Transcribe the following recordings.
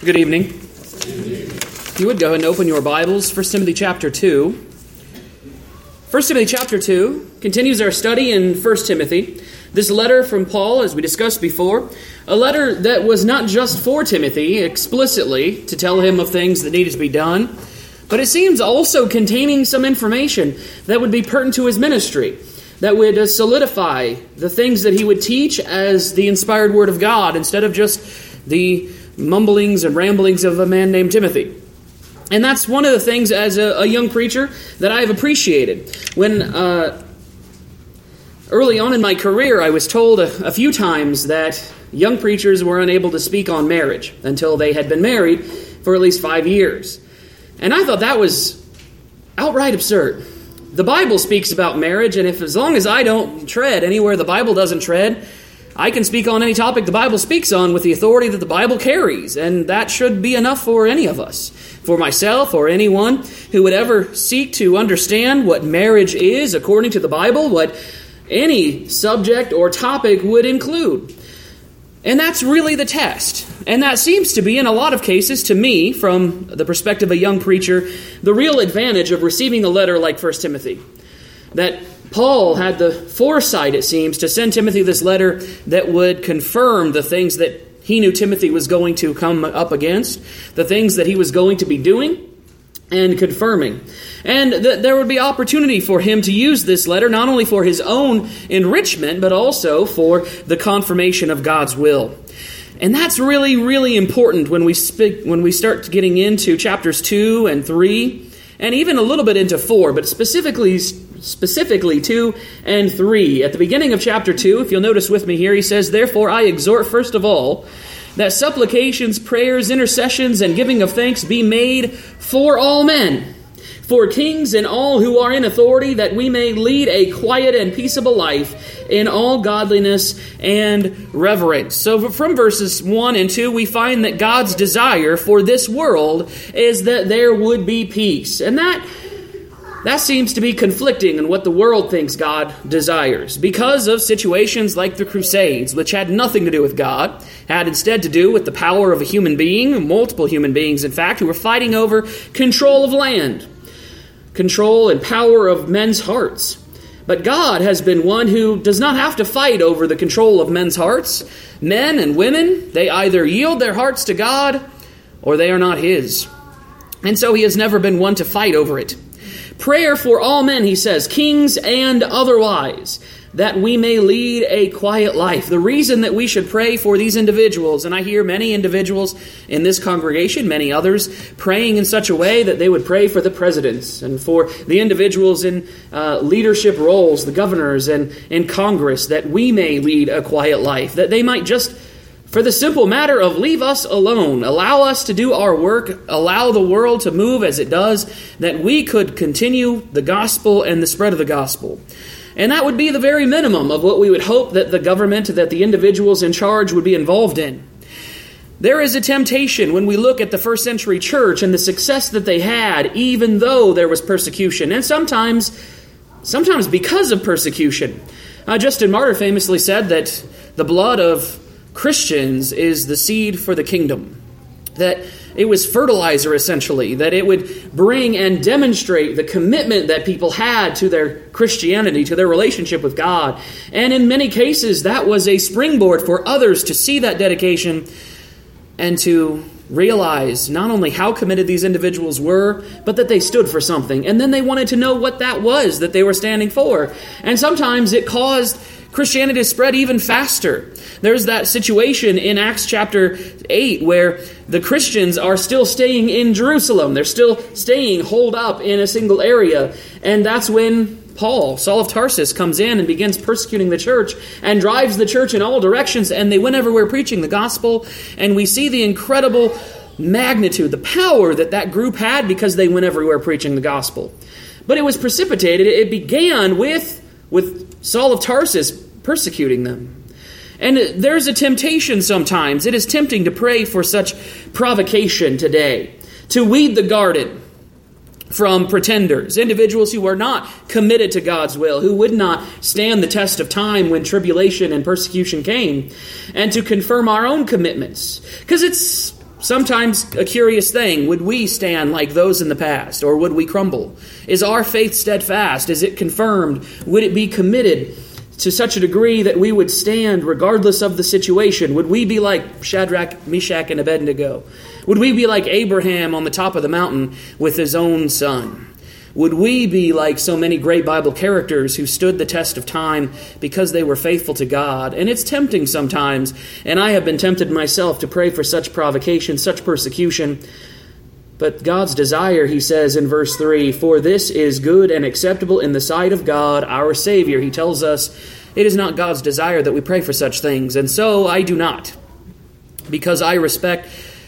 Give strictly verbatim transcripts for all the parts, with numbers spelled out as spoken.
Good evening. If you would go ahead and open your Bibles, First Timothy chapter two. First Timothy chapter two continues our study in First Timothy. This letter from Paul, as we discussed before, a letter that was not just for Timothy explicitly to tell him of things that needed to be done, but it seems also containing some information that would be pertinent to his ministry, that would uh, solidify the things that he would teach as the inspired Word of God instead of just the mumblings and ramblings of a man named Timothy. And that's one of the things as a, a young preacher that I have appreciated. When uh, early on in my career, I was told a, a few times that young preachers were unable to speak on marriage until they had been married for at least five years. And I thought that was outright absurd. The Bible speaks about marriage, and if as long as I don't tread anywhere the Bible doesn't tread, I can speak on any topic the Bible speaks on with the authority that the Bible carries, and that should be enough for any of us. For myself or anyone who would ever seek to understand what marriage is according to the Bible, what any subject or topic would include. And that's really the test. And that seems to be, in a lot of cases, to me, from the perspective of a young preacher, the real advantage of receiving a letter like First Timothy. That Paul had the foresight, it seems, to send Timothy this letter that would confirm the things that he knew Timothy was going to come up against, the things that he was going to be doing and confirming. And that there would be opportunity for him to use this letter not only for his own enrichment, but also for the confirmation of God's will. And that's really, really important when we speak, when we start getting into chapters two and three, and even a little bit into four, but specifically specifically two and three. At the beginning of chapter two, if you'll notice with me here, he says, "Therefore I exhort first of all that supplications, prayers, intercessions, and giving of thanks be made for all men, for kings and all who are in authority, that we may lead a quiet and peaceable life in all godliness and reverence." So from verses one and two, we find that God's desire for this world is that there would be peace. And that That seems to be conflicting in what the world thinks God desires, because of situations like the Crusades, which had nothing to do with God, had instead to do with the power of a human being, multiple human beings, in fact, who were fighting over control of land, control and power of men's hearts. But God has been one who does not have to fight over the control of men's hearts. Men and women, they either yield their hearts to God or they are not His. And so He has never been one to fight over it. Prayer for all men, he says, kings and otherwise, that we may lead a quiet life. The reason that we should pray for these individuals, and I hear many individuals in this congregation, many others, praying in such a way that they would pray for the presidents and for the individuals in uh, leadership roles, the governors and in Congress, that we may lead a quiet life, that they might just, for the simple matter of leave us alone, allow us to do our work, allow the world to move as it does, that we could continue the gospel and the spread of the gospel. And that would be the very minimum of what we would hope that the government, that the individuals in charge would be involved in. There is a temptation when we look at the first century church and the success that they had, even though there was persecution, and sometimes, sometimes because of persecution. Uh, Justin Martyr famously said that the blood of Christians is the seed for the kingdom, that it was fertilizer essentially, that it would bring and demonstrate the commitment that people had to their Christianity, to their relationship with God. And in many cases, that was a springboard for others to see that dedication and to realize not only how committed these individuals were, but that they stood for something. And then they wanted to know what that was that they were standing for. And sometimes it caused Christianity to spread even faster. There's that situation in Acts chapter eight where the Christians are still staying in Jerusalem. They're still staying holed up in a single area. And that's when Paul, Saul of Tarsus, comes in and begins persecuting the church and drives the church in all directions. And they went everywhere preaching the gospel. And we see the incredible magnitude, the power that that group had because they went everywhere preaching the gospel. But it was precipitated. It began with with Saul of Tarsus persecuting them. And there's a temptation sometimes. It is tempting to pray for such provocation today, to weed the garden from pretenders, individuals who are not committed to God's will, who would not stand the test of time when tribulation and persecution came, and to confirm our own commitments. Because it's sometimes a curious thing. Would we stand like those in the past, or would we crumble? Is our faith steadfast? Is it confirmed? Would it be committed to such a degree that we would stand regardless of the situation? Would we be like Shadrach, Meshach, and Abednego? Would we be like Abraham on the top of the mountain with his own son? Would we be like so many great Bible characters who stood the test of time because they were faithful to God? And it's tempting sometimes, and I have been tempted myself to pray for such provocation, such persecution. But God's desire, he says in verse three, for this is good and acceptable in the sight of God, our Savior. He tells us it is not God's desire that we pray for such things. And so I do not, because I respect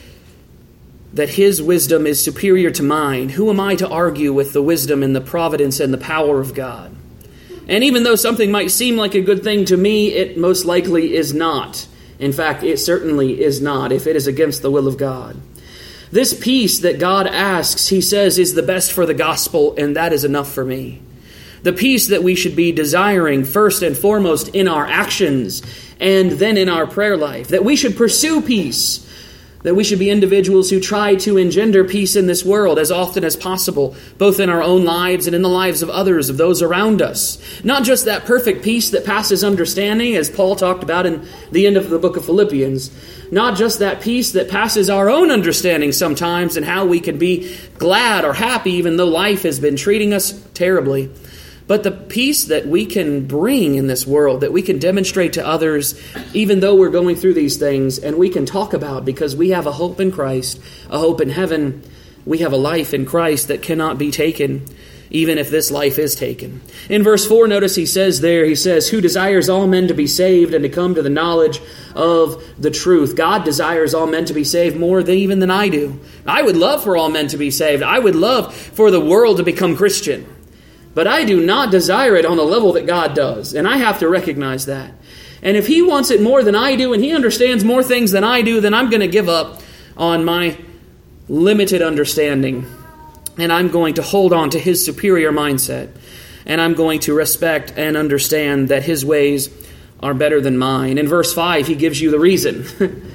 that his wisdom is superior to mine. Who am I to argue with the wisdom and the providence and the power of God? And even though something might seem like a good thing to me, it most likely is not. In fact, it certainly is not, if it is against the will of God. This peace that God asks, he says, is the best for the gospel, and that is enough for me. The peace that we should be desiring first and foremost in our actions and then in our prayer life. That we should pursue peace. That we should be individuals who try to engender peace in this world as often as possible, both in our own lives and in the lives of others, of those around us. Not just that perfect peace that passes understanding, as Paul talked about in the end of the book of Philippians. Not just that peace that passes our own understanding sometimes and how we can be glad or happy even though life has been treating us terribly. But the peace that we can bring in this world, that we can demonstrate to others, even though we're going through these things, and we can talk about because we have a hope in Christ, a hope in heaven. We have a life in Christ that cannot be taken, even if this life is taken. In verse four, notice he says there, he says, who desires all men to be saved and to come to the knowledge of the truth. God desires all men to be saved more than even than I do. I would love for all men to be saved. I would love for the world to become Christian. But I do not desire it on the level that God does, and I have to recognize that. And if he wants it more than I do, and he understands more things than I do, then I'm going to give up on my limited understanding. And I'm going to hold on to his superior mindset. And I'm going to respect and understand that his ways are better than mine. In verse five, he gives you the reason.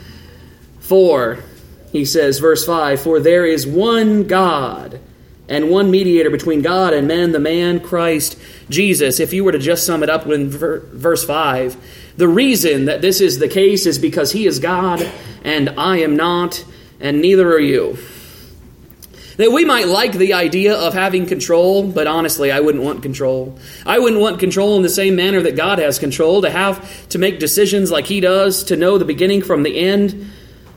For, he says, verse five, for there is one God and one mediator between God and men, the man Christ Jesus. If you were to just sum it up in verse five, the reason that this is the case is because he is God and I am not, and neither are you. That we might like the idea of having control, but honestly, I wouldn't want control. I wouldn't want control in the same manner that God has control, to have to make decisions like he does, to know the beginning from the end.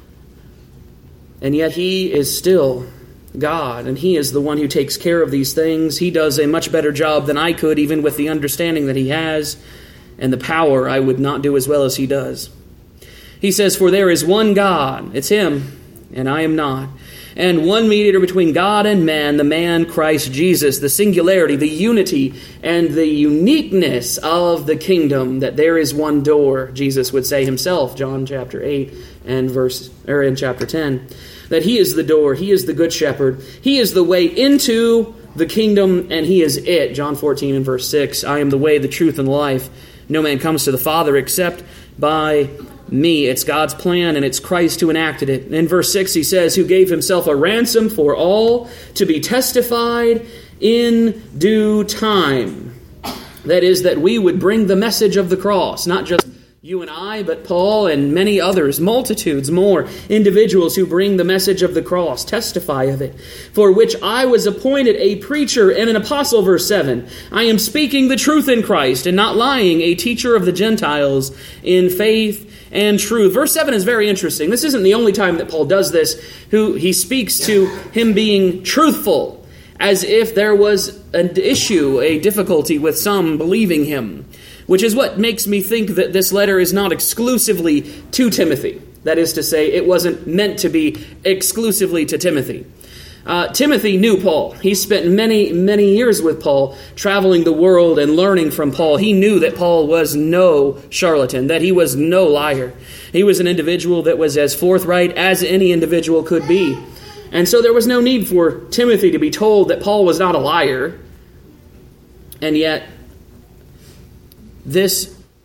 And yet he is still God, and he is the one who takes care of these things. He does a much better job than I could, even with the understanding that he has, and the power I would not do as well as he does. He says, for there is one God, it's him, and I am not, and one mediator between God and man, the man Christ Jesus. The singularity, the unity, and the uniqueness of the kingdom, that there is one door, Jesus would say himself, John chapter eight and verse, or in chapter ten. That he is the door, he is the good shepherd, he is the way into the kingdom, and he is it. John fourteen and verse six, I am the way, the truth, and the life. No man comes to the Father except by me. It's God's plan, and it's Christ who enacted it. In verse six, he says, who gave himself a ransom for all to be testified in due time. That is, that we would bring the message of the cross, not just you and I, but Paul and many others, multitudes more, individuals who bring the message of the cross, testify of it, for which I was appointed a preacher and an apostle, verse seven. I am speaking the truth in Christ and not lying, a teacher of the Gentiles in faith and truth. Verse seven is very interesting. This isn't the only time that Paul does this. Who he speaks to him being truthful, as if there was an issue, a difficulty with some believing him. Which is what makes me think that this letter is not exclusively to Timothy. That is to say, it wasn't meant to be exclusively to Timothy. Uh, Timothy knew Paul. He spent many, many years with Paul, traveling the world and learning from Paul. He knew that Paul was no charlatan, that he was no liar. He was an individual that was as forthright as any individual could be. And so there was no need for Timothy to be told that Paul was not a liar. And yet, this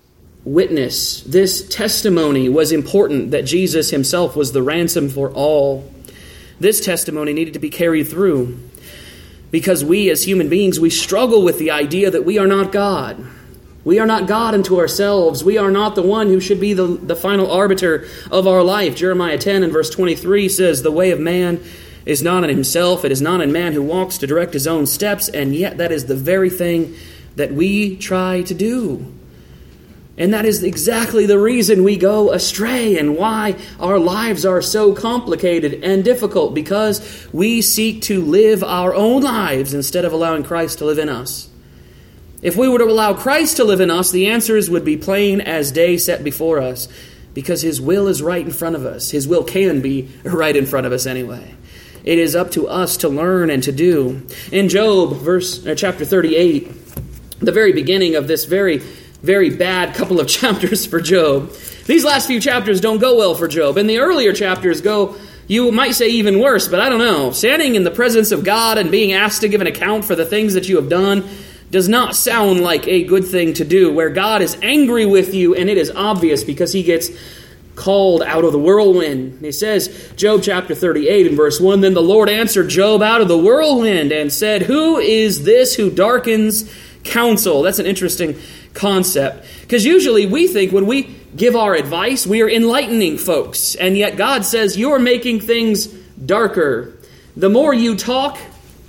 witness, this testimony was important that Jesus himself was the ransom for all. This testimony needed to be carried through because we as human beings, we struggle with the idea that we are not God. We are not God unto ourselves. We are not the one who should be the, the final arbiter of our life. Jeremiah ten and verse twenty-three says, "The way of man is not in himself. It is not in man who walks to direct his own steps." And yet that is the very thing that we try to do. And that is exactly the reason we go astray and why our lives are so complicated and difficult, because we seek to live our own lives instead of allowing Christ to live in us. If we were to allow Christ to live in us, the answers would be plain as day set before us, because His will is right in front of us. His will can be right in front of us anyway. It is up to us to learn and to do. In Job, verse uh, chapter thirty-eight, the very beginning of this very, very bad couple of chapters for Job. These last few chapters don't go well for Job. And the earlier chapters go, you might say, even worse, but I don't know. Standing in the presence of God and being asked to give an account for the things that you have done does not sound like a good thing to do, where God is angry with you, and it is obvious because He gets called out of the whirlwind. He says, Job chapter thirty-eight and verse one, "Then the Lord answered Job out of the whirlwind and said, Who is this who darkens counsel?" That's an interesting concept, because usually we think when we give our advice, we are enlightening folks, and yet God says you're making things darker. The more you talk,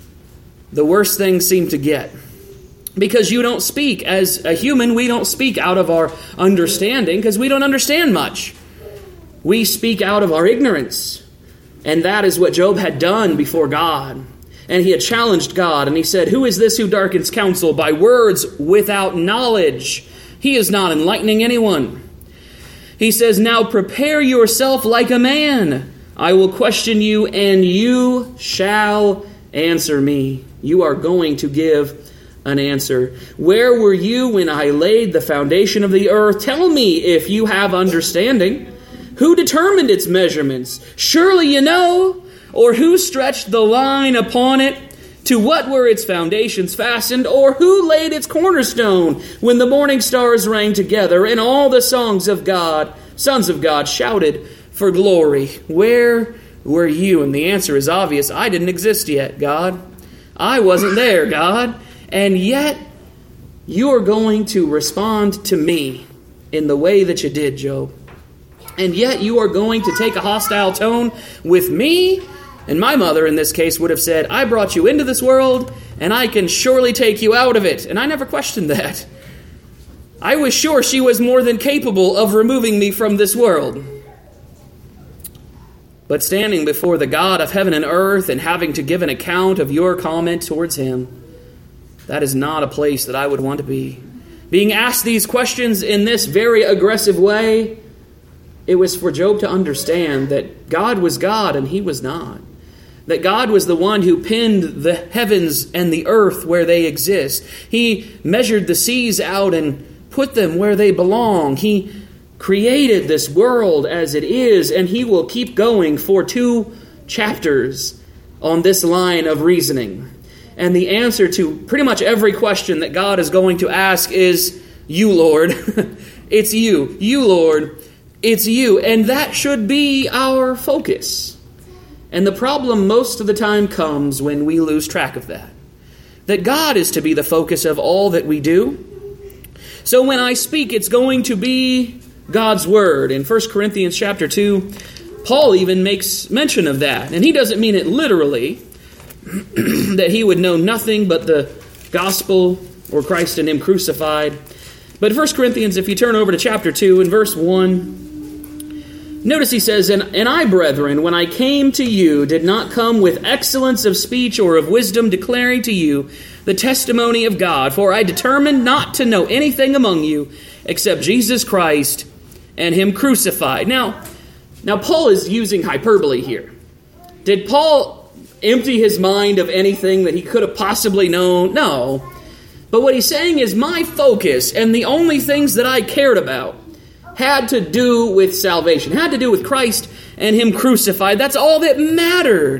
the worse things seem to get. Because you don't speak. As a human, we don't speak out of our understanding because we don't understand much. We speak out of our ignorance. And that is what Job had done before God. And he had challenged God, and he said, "Who is this who darkens counsel by words without knowledge?" He is not enlightening anyone. He says, "Now prepare yourself like a man. I will question you, and you shall answer me." You are going to give an answer. "Where were you when I laid the foundation of the earth? Tell me if you have understanding. Who determined its measurements? Surely you know. Or who stretched the line upon it? To what were its foundations fastened? Or who laid its cornerstone when the morning stars rang together and all the songs of God, sons of God, shouted for glory? Where were you?" And the answer is obvious. I didn't exist yet, God. I wasn't there, God. And yet, you are going to respond to me in the way that you did, Job. And yet, you are going to take a hostile tone with me. And my mother, in this case, would have said, "I brought you into this world, and I can surely take you out of it." And I never questioned that. I was sure she was more than capable of removing me from this world. But standing before the God of heaven and earth and having to give an account of your comment towards Him, that is not a place that I would want to be. Being asked these questions in this very aggressive way, it was for Job to understand that God was God and he was not. That God was the one who pinned the heavens and the earth where they exist. He measured the seas out and put them where they belong. He created this world as it is, and He will keep going for two chapters on this line of reasoning. And the answer to pretty much every question that God is going to ask is, "You, Lord." It's you. You, Lord. It's you. And that should be our focus. And the problem most of the time comes when we lose track of that. That God is to be the focus of all that we do. So when I speak, it's going to be God's Word. In First Corinthians chapter two, Paul even makes mention of that. And he doesn't mean it literally, that he would know nothing but the gospel or Christ and Him crucified. But First Corinthians, if you turn over to chapter two and verse one, notice he says, and, and I, brethren, when I came to you, did not come with excellence of speech or of wisdom, declaring to you the testimony of God. For I determined not to know anything among you except Jesus Christ and Him crucified. Now, now Paul is using hyperbole here. Did Paul empty his mind of anything that he could have possibly known? No. But what he's saying is my focus and the only things that I cared about had to do with salvation, had to do with Christ and Him crucified. That's all that mattered.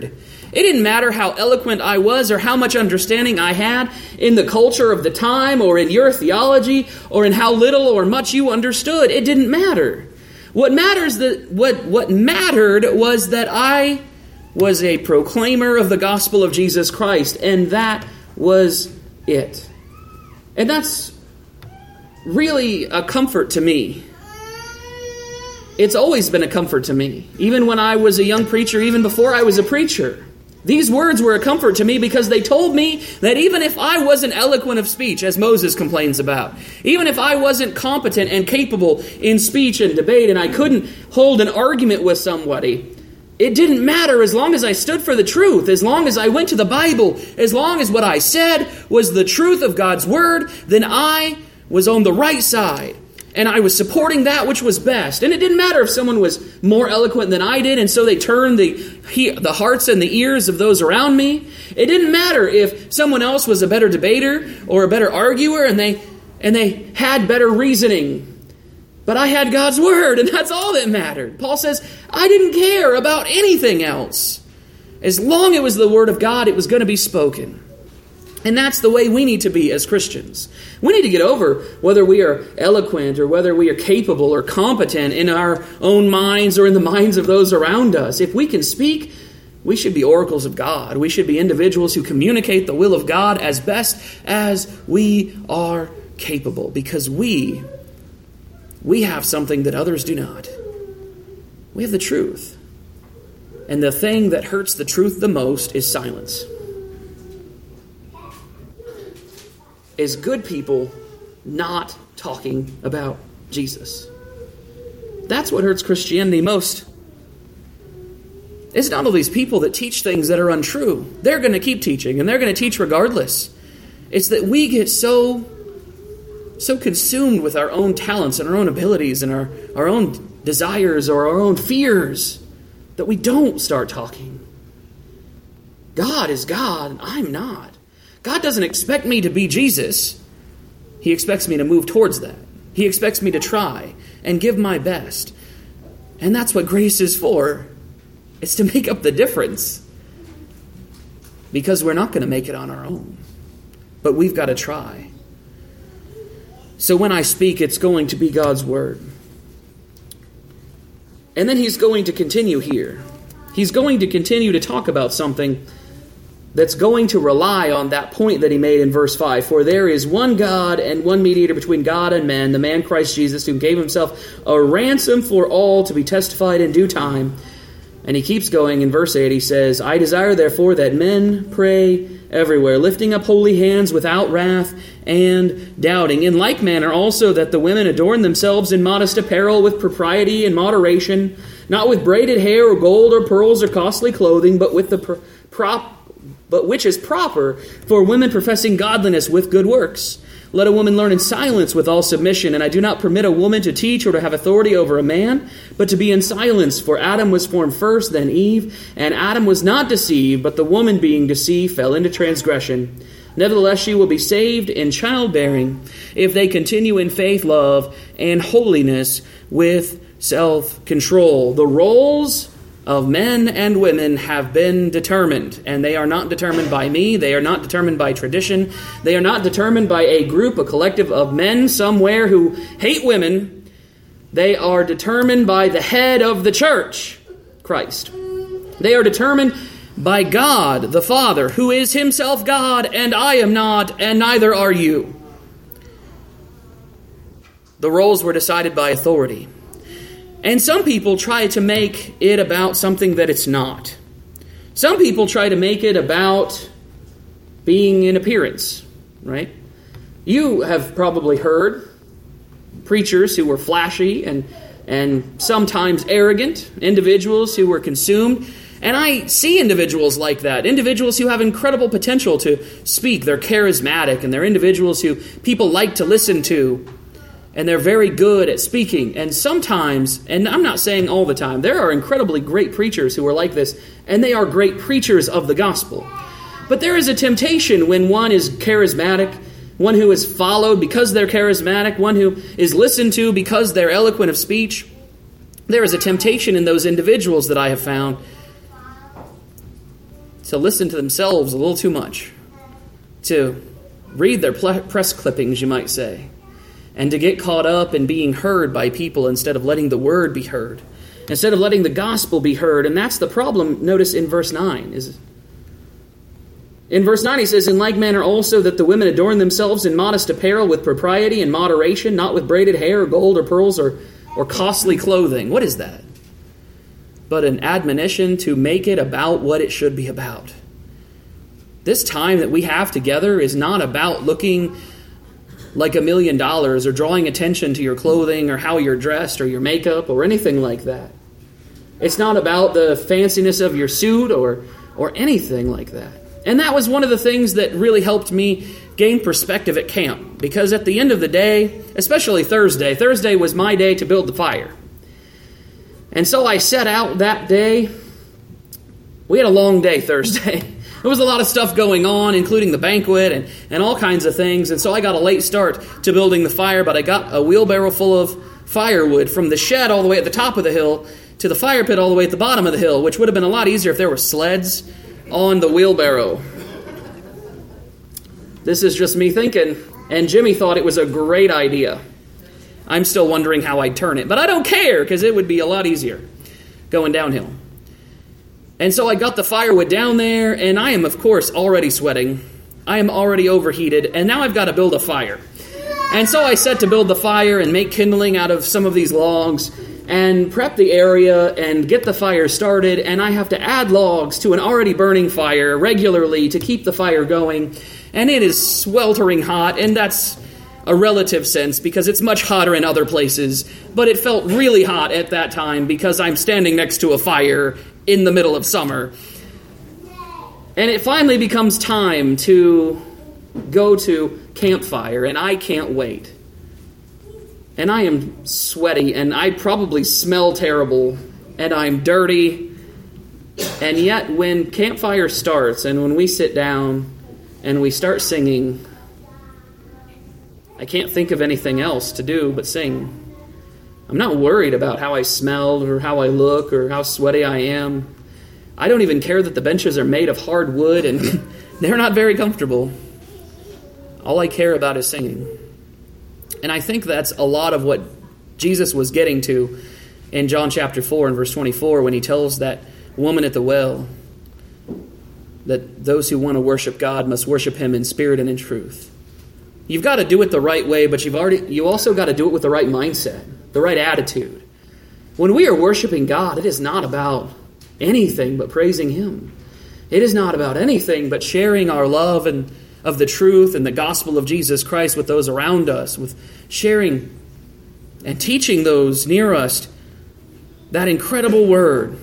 It didn't matter how eloquent I was or how much understanding I had in the culture of the time or in your theology or in how little or much you understood. It didn't matter. What matters that what what mattered was that I was a proclaimer of the gospel of Jesus Christ, and that was it. And that's really a comfort to me. It's always been a comfort to me, even when I was a young preacher, even before I was a preacher. These words were a comfort to me because they told me that even if I wasn't eloquent of speech, as Moses complains about, even if I wasn't competent and capable in speech and debate, and I couldn't hold an argument with somebody, it didn't matter as long as I stood for the truth, as long as I went to the Bible, as long as what I said was the truth of God's Word, then I was on the right side. And I was supporting that which was best. And it didn't matter if someone was more eloquent than I did, and so they turned the, he, the hearts and the ears of those around me. It didn't matter if someone else was a better debater or a better arguer, and they and they had better reasoning. But I had God's Word, and that's all that mattered. Paul says, I didn't care about anything else. As long as it was the Word of God, it was going to be spoken. And that's the way we need to be as Christians. We need to get over whether we are eloquent or whether we are capable or competent in our own minds or in the minds of those around us. If we can speak, we should be oracles of God. We should be individuals who communicate the will of God as best as we are capable, because we, we have something that others do not. We have the truth. And the thing that hurts the truth the most is silence. Is good people not talking about Jesus. That's what hurts Christianity most. It's not all these people that teach things that are untrue. They're going to keep teaching, and they're going to teach regardless. It's that we get so, so consumed with our own talents and our own abilities and our, our own desires or our own fears that we don't start talking. God is God, and I'm not. God doesn't expect me to be Jesus. He expects me to move towards that. He expects me to try and give my best. And that's what grace is for. It's to make up the difference. Because we're not going to make it on our own. But we've got to try. So when I speak, it's going to be God's Word. And then he's going to continue here. He's going to continue to talk about something that's going to rely on that point that he made in verse five. For there is one God and one mediator between God and men, the man Christ Jesus, who gave himself a ransom for all to be testified in due time. And he keeps going in verse eight. He says, I desire therefore that men pray everywhere, lifting up holy hands without wrath and doubting. In like manner also that the women adorn themselves in modest apparel with propriety and moderation, not with braided hair or gold or pearls or costly clothing, but with the pro- prop but which is proper for women professing godliness with good works. Let a woman learn in silence with all submission, and I do not permit a woman to teach or to have authority over a man, but to be in silence. For Adam was formed first, then Eve, and Adam was not deceived, but the woman being deceived fell into transgression. Nevertheless, she will be saved in childbearing if they continue in faith, love, and holiness with self-control. The roles of men and women have been determined, and they are not determined by me. They are not determined by tradition. They are not determined by a group, a collective of men somewhere who hate women. They are determined by the head of the church, Christ. They are determined by God, the Father, who is himself God, and I am not, and neither are you. The roles were decided by authority. And some people try to make it about something that it's not. Some people try to make it about being in appearance, right? You have probably heard preachers who were flashy and, and sometimes arrogant, individuals who were consumed. And I see individuals like that, individuals who have incredible potential to speak. They're charismatic, and they're individuals who people like to listen to. And they're very good at speaking. And sometimes, and I'm not saying all the time, there are incredibly great preachers who are like this, and they are great preachers of the gospel. But there is a temptation when one is charismatic, one who is followed because they're charismatic, one who is listened to because they're eloquent of speech. There is a temptation in those individuals that I have found to listen to themselves a little too much, to read their press clippings, you might say, and to get caught up in being heard by people instead of letting the word be heard, instead of letting the gospel be heard. And that's the problem, notice in verse nine. Is In verse nine he says, "In like manner also that the women adorn themselves in modest apparel with propriety and moderation, not with braided hair or gold or pearls or, or costly clothing." What is that? But an admonition to make it about what it should be about. This time that we have together is not about looking like a million dollars or drawing attention to your clothing or how you're dressed or your makeup or anything like that. It's not about the fanciness of your suit or, or anything like that. And that was one of the things that really helped me gain perspective at camp. Because at the end of the day, especially Thursday, Thursday was my day to build the fire. And so I set out that day. We had a long day Thursday. There was a lot of stuff going on, including the banquet and, and all kinds of things. And so I got a late start to building the fire, but I got a wheelbarrow full of firewood from the shed all the way at the top of the hill to the fire pit all the way at the bottom of the hill, which would have been a lot easier if there were sleds on the wheelbarrow. This is just me thinking, and Jimmy thought it was a great idea. I'm still wondering how I'd turn it, but I don't care because it would be a lot easier going downhill. And so I got the firewood down there, and I am, of course, already sweating. I am already overheated, and now I've got to build a fire. And so I set to build the fire and make kindling out of some of these logs and prep the area and get the fire started, and I have to add logs to an already burning fire regularly to keep the fire going. And it is sweltering hot, and that's a relative sense because it's much hotter in other places, but it felt really hot at that time because I'm standing next to a fire in the middle of summer. And it finally becomes time to go to campfire, and I can't wait. And I am sweaty, and I probably smell terrible, and I'm dirty. And yet when campfire starts, and when we sit down and we start singing, I can't think of anything else to do but sing. I'm not worried about how I smell or how I look or how sweaty I am. I don't even care that the benches are made of hard wood and they're not very comfortable. All I care about is singing. And I think that's a lot of what Jesus was getting to in John chapter four and verse twenty-four when he tells that woman at the well that those who want to worship God must worship him in spirit and in truth. You've got to do it the right way, but you've already you also got to do it with the right mindset, the right attitude. When we are worshiping God, it is not about anything but praising him. It is not about anything but sharing our love and of the truth and the gospel of Jesus Christ with those around us, with sharing and teaching those near us that incredible word.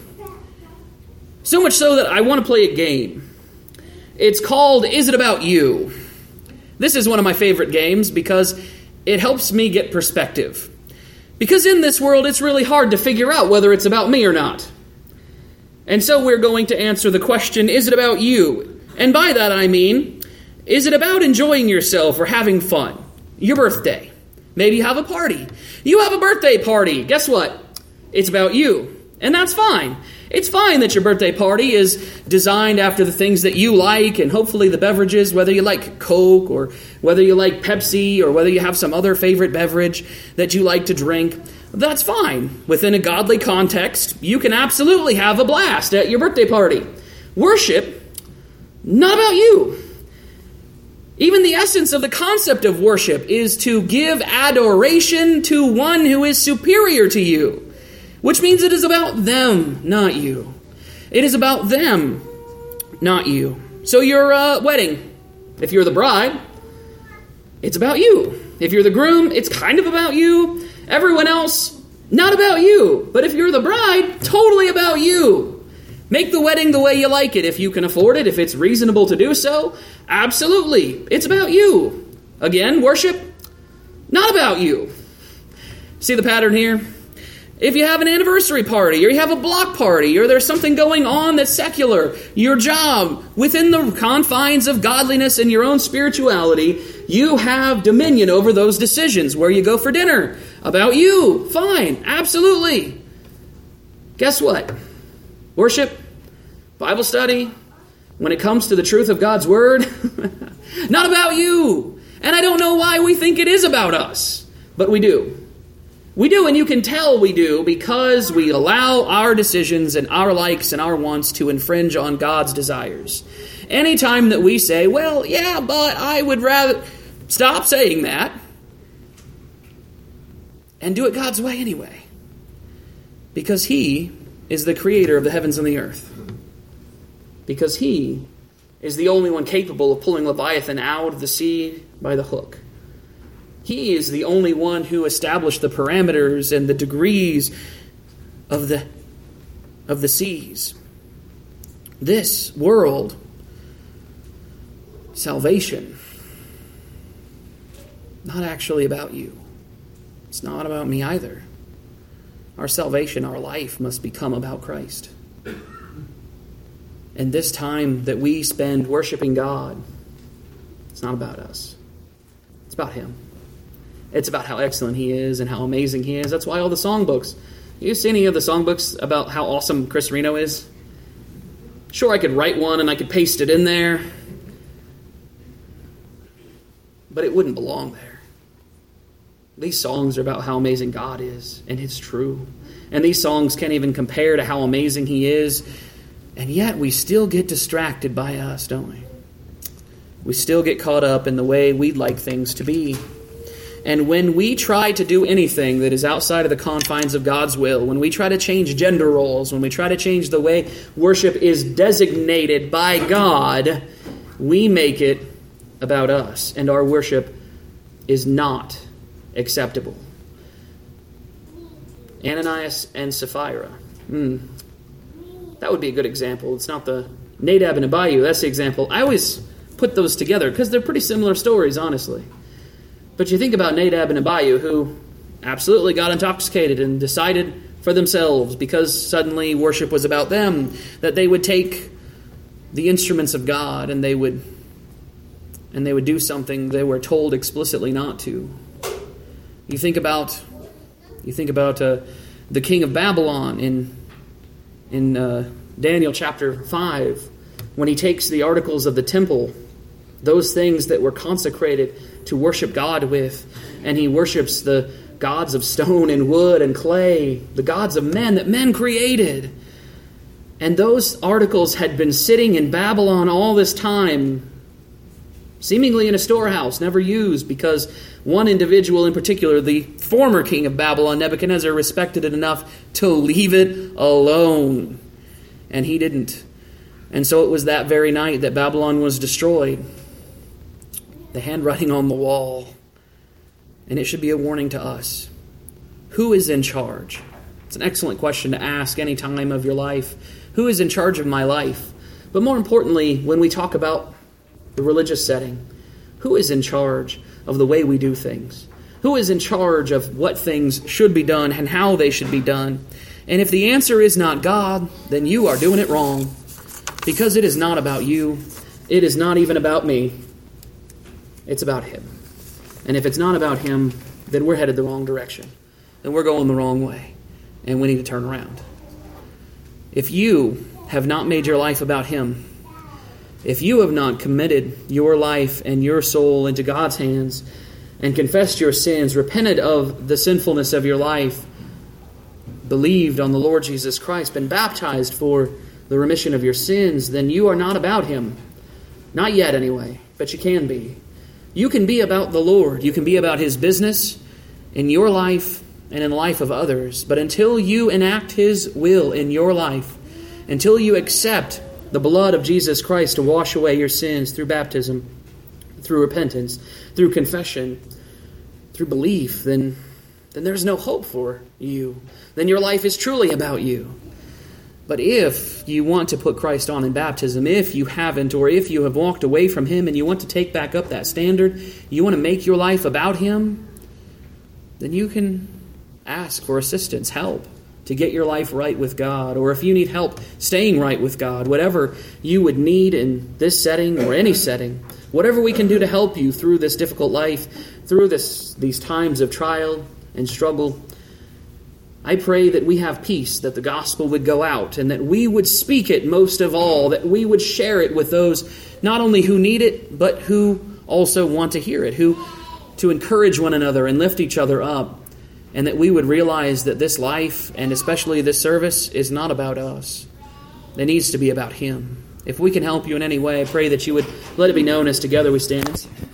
So much so that I want to play a game. It's called Is It About You? This is one of my favorite games because it helps me get perspective. Because in this world, it's really hard to figure out whether it's about me or not. And so we're going to answer the question, is it about you? And by that I mean, is it about enjoying yourself or having fun? Your birthday. Maybe you have a party. You have a birthday party. Guess what? It's about you. And that's fine. It's fine that your birthday party is designed after the things that you like and hopefully the beverages, whether you like Coke or whether you like Pepsi or whether you have some other favorite beverage that you like to drink. That's fine. Within a godly context, you can absolutely have a blast at your birthday party. Worship, not about you. Even the essence of the concept of worship is to give adoration to one who is superior to you. Which means it is about them, not you. It is about them, not you. So your uh, wedding, if you're the bride, it's about you. If you're the groom, it's kind of about you. Everyone else, not about you. But if you're the bride, totally about you. Make the wedding the way you like it if you can afford it, if it's reasonable to do so. Absolutely, it's about you. Again, worship, not about you. See the pattern here? If you have an anniversary party, or you have a block party, or there's something going on that's secular, your job, within the confines of godliness and your own spirituality, you have dominion over those decisions. Where you go for dinner, about you, fine, absolutely. Guess what? Worship, Bible study, when it comes to the truth of God's Word, not about you. And I don't know why we think it is about us, but we do. We do, and you can tell we do, because we allow our decisions and our likes and our wants to infringe on God's desires. Anytime that we say, well, yeah, but I would rather... Stop saying that and do it God's way anyway. Because He is the creator of the heavens and the earth. Because He is the only one capable of pulling Leviathan out of the sea by the hook. He is the only one who established the parameters and the degrees of the, of the seas. This world, salvation, not actually about you. It's not about me either. Our salvation, our life must become about Christ. And this time that we spend worshiping God, it's not about us. It's about Him. It's about how excellent He is and how amazing He is. That's why all the songbooks. You see any of the songbooks about how awesome Chris Reno is? Sure, I could write one and I could paste it in there, but it wouldn't belong there. These songs are about how amazing God is, and it's true. And these songs can't even compare to how amazing He is, and yet we still get distracted by us, don't we? We still get caught up in the way we'd like things to be. And when we try to do anything that is outside of the confines of God's will, when we try to change gender roles, when we try to change the way worship is designated by God, we make it about us, and our worship is not acceptable. Ananias and Sapphira. Hmm. That would be a good example. It's not the Nadab and Abihu. That's the example. I always put those together because they're pretty similar stories, honestly. But you think about Nadab and Abihu, who absolutely got intoxicated and decided for themselves, because suddenly worship was about them, that they would take the instruments of God and they would and they would do something they were told explicitly not to. You think about you think about uh, the king of Babylon in in uh, Daniel chapter five, when he takes the articles of the temple, those things that were consecrated to worship God with, and he worships the gods of stone and wood and clay, the gods of men that men created. And those articles had been sitting in Babylon all this time, seemingly in a storehouse, never used, because one individual in particular, the former king of Babylon, Nebuchadnezzar, respected it enough to leave it alone. And he didn't. And so it was that very night that Babylon was destroyed. The handwriting on the wall. And it should be a warning to us. Who is in charge? It's an excellent question to ask any time of your life. Who is in charge of my life? But more importantly, when we talk about the religious setting, who is in charge of the way we do things? Who is in charge of what things should be done and how they should be done? And if the answer is not God, then you are doing it wrong. Because it is not about you. It is not even about me. It's about Him. And if it's not about Him, then we're headed the wrong direction. Then we're going the wrong way. And we need to turn around. If you have not made your life about Him, if you have not committed your life and your soul into God's hands and confessed your sins, repented of the sinfulness of your life, believed on the Lord Jesus Christ, been baptized for the remission of your sins, then you are not about Him. Not yet anyway, but you can be. You can be about the Lord. You can be about His business in your life and in the life of others. But until you enact His will in your life, until you accept the blood of Jesus Christ to wash away your sins through baptism, through repentance, through confession, through belief, then, then there's no hope for you. Then your life is truly about you. But if you want to put Christ on in baptism, if you haven't, or if you have walked away from Him and you want to take back up that standard, you want to make your life about Him, then you can ask for assistance, help, to get your life right with God. Or if you need help staying right with God, whatever you would need in this setting or any setting, whatever we can do to help you through this difficult life, through this these times of trial and struggle, I pray that we have peace, that the gospel would go out, and that we would speak it most of all, that we would share it with those not only who need it, but who also want to hear it, who to encourage one another and lift each other up, and that we would realize that this life, and especially this service, is not about us. It needs to be about Him. If we can help you in any way, I pray that you would let it be known as together we stand.